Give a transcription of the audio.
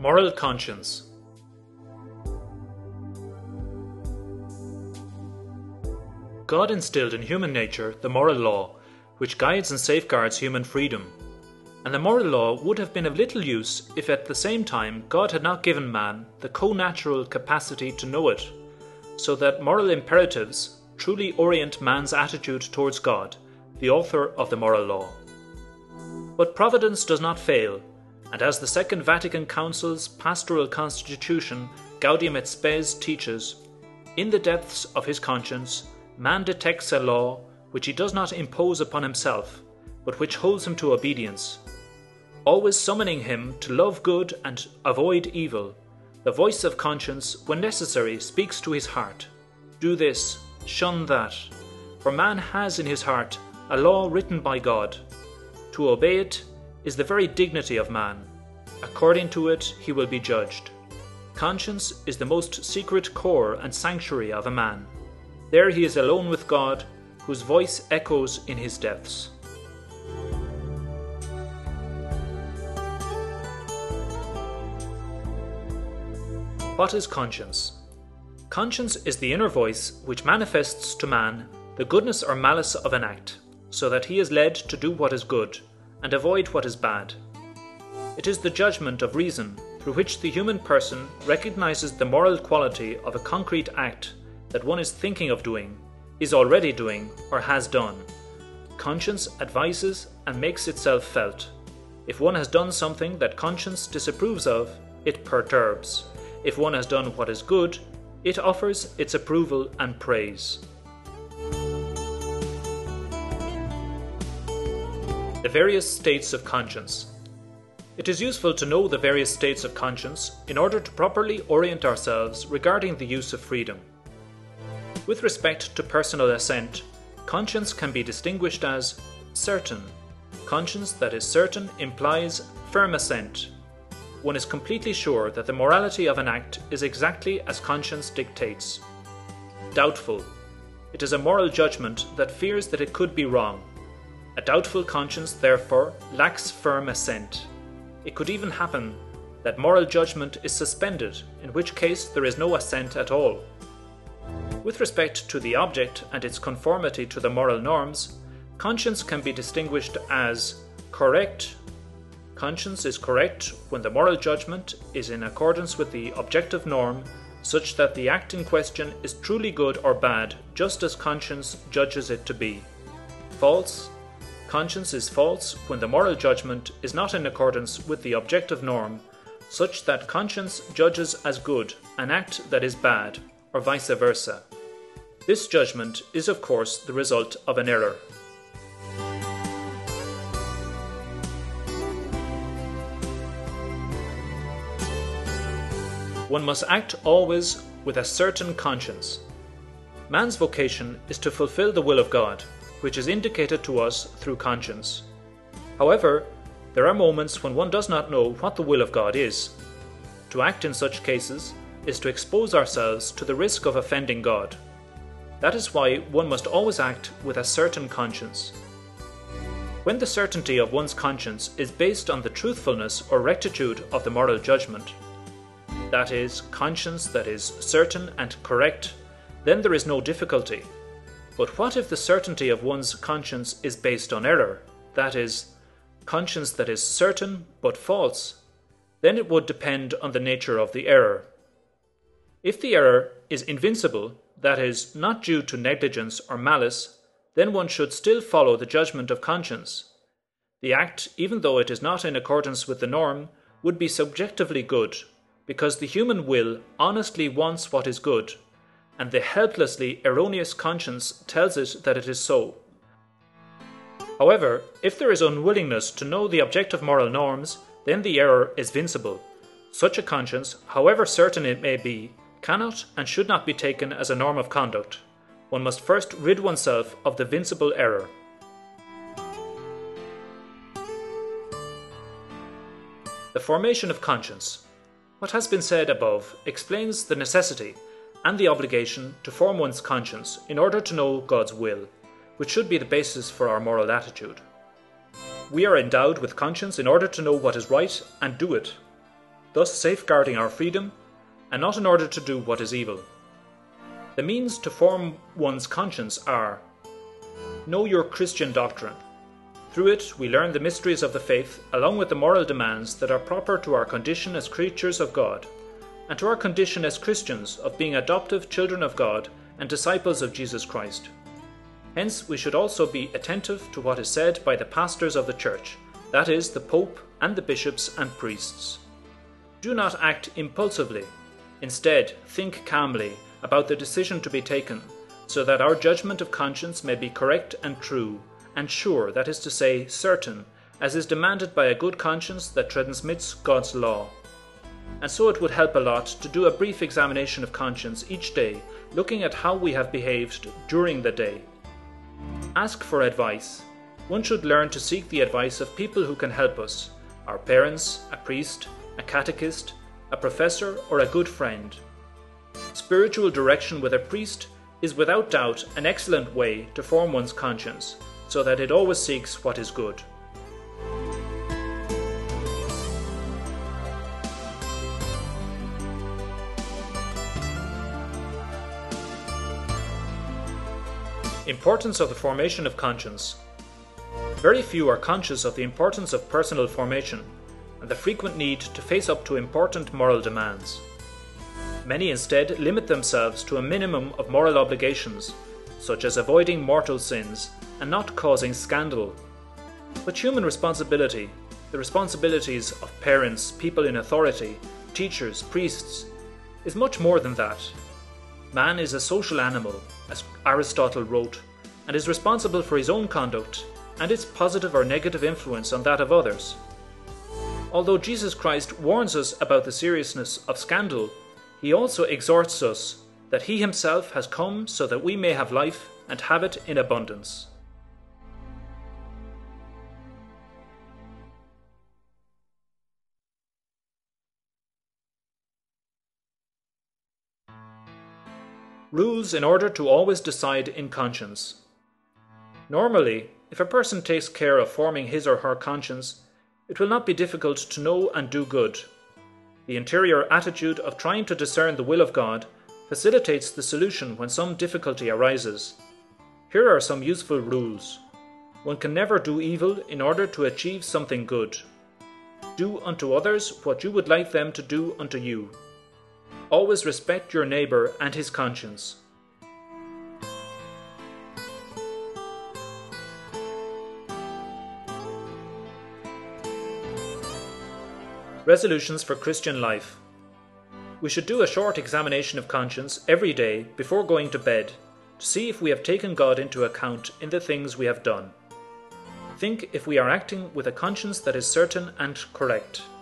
Moral conscience. God instilled in human nature the moral law, which guides and safeguards human freedom. And the moral law would have been of little use if at the same time God had not given man the co-natural capacity to know it, so that moral imperatives truly orient man's attitude towards God, the author of the moral law. But providence does not fail, and as the Second Vatican Council's pastoral constitution Gaudium et Spes teaches, in the depths of his conscience, man detects a law which he does not impose upon himself, but which holds him to obedience. Always summoning him to love good and avoid evil, the voice of conscience, when necessary, speaks to his heart. Do this, shun that, for man has in his heart a law written by God. To obey it is the very dignity of man. According to it he will be judged. Conscience is the most secret core and sanctuary of a man. There he is alone with God, whose voice echoes in his depths. What is conscience? Conscience is the inner voice which manifests to man the goodness or malice of an act, so that he is led to do what is good and avoid what is bad. It is the judgment of reason through which the human person recognizes the moral quality of a concrete act that one is thinking of doing, is already doing, or has done. Conscience advises and makes itself felt. If one has done something that conscience disapproves of, it perturbs. If one has done what is good, it offers its approval and praise. The various states of conscience. It is useful to know the various states of conscience in order to properly orient ourselves regarding the use of freedom. With respect to personal assent, conscience can be distinguished as certain. Conscience that is certain implies firm assent. One is completely sure that the morality of an act is exactly as conscience dictates. Doubtful. It is a moral judgment that fears that it could be wrong. A doubtful conscience, therefore, lacks firm assent. It could even happen that moral judgment is suspended, in which case there is no assent at all. With respect to the object and its conformity to the moral norms, conscience can be distinguished as correct. Conscience is correct when the moral judgment is in accordance with the objective norm, such that the act in question is truly good or bad, just as conscience judges it to be. False. Conscience is false when the moral judgment is not in accordance with the objective norm, such that conscience judges as good an act that is bad, or vice versa. This judgment is, of course, the result of an error. One must act always with a certain conscience. Man's vocation is to fulfill the will of God, which is indicated to us through conscience. However, there are moments when one does not know what the will of God is. To act in such cases is to expose ourselves to the risk of offending God. That is why one must always act with a certain conscience. When the certainty of one's conscience is based on the truthfulness or rectitude of the moral judgment, that is, conscience that is certain and correct, then there is no difficulty. But what if the certainty of one's conscience is based on error, that is, conscience that is certain but false? Then it would depend on the nature of the error. If the error is invincible, that is, not due to negligence or malice, then one should still follow the judgment of conscience. The act, even though it is not in accordance with the norm, would be subjectively good, because the human will honestly wants what is good, and the helplessly erroneous conscience tells it that it is so. However, if there is unwillingness to know the objective moral norms, then the error is vincible. Such a conscience, however certain it may be, cannot and should not be taken as a norm of conduct. One must first rid oneself of the vincible error. The formation of conscience. What has been said above explains the necessity and the obligation to form one's conscience in order to know God's will, which should be the basis for our moral attitude. We are endowed with conscience in order to know what is right and do it. thus safeguarding our freedom, and not in order to do what is evil. The means to form one's conscience are: know your Christian doctrine. Through it we learn the mysteries of the faith along with the moral demands that are proper to our condition as creatures of God, and to our condition as Christians of being adoptive children of God and disciples of Jesus Christ. Hence we should also be attentive to what is said by the pastors of the Church, that is, the Pope and the bishops and priests. Do not act impulsively. Instead, think calmly about the decision to be taken, so that our judgment of conscience may be correct and true, and sure, that is to say, certain, as is demanded by a good conscience that transmits God's law. And so it would help a lot to do a brief examination of conscience each day, looking at how we have behaved during the day. Ask for advice. One should learn to seek the advice of people who can help us: our parents, a priest, a catechist, a professor, or a good friend. Spiritual direction with a priest is without doubt an excellent way to form one's conscience, so that it always seeks what is good. Importance of the formation of conscience. Very few are conscious of the importance of personal formation and the frequent need to face up to important moral demands. Many instead limit themselves to a minimum of moral obligations, such as avoiding mortal sins and not causing scandal. But human responsibility, the responsibilities of parents, people in authority, teachers, priests, is much more than that. Man is a social animal, as Aristotle wrote, and is responsible for his own conduct and its positive or negative influence on that of others. Although Jesus Christ warns us about the seriousness of scandal, he also exhorts us that he himself has come so that we may have life and have it in abundance. Rules in order to always decide in conscience. Normally, if a person takes care of forming his or her conscience, it will not be difficult to know and do good. The interior attitude of trying to discern the will of God facilitates the solution when some difficulty arises. Here are some useful rules. One can never do evil in order to achieve something good. Do unto others what you would like them to do unto you. Always respect your neighbour and his conscience. Resolutions for Christian life. We should do a short examination of conscience every day before going to bed to see if we have taken God into account in the things we have done. Think if we are acting with a conscience that is certain and correct.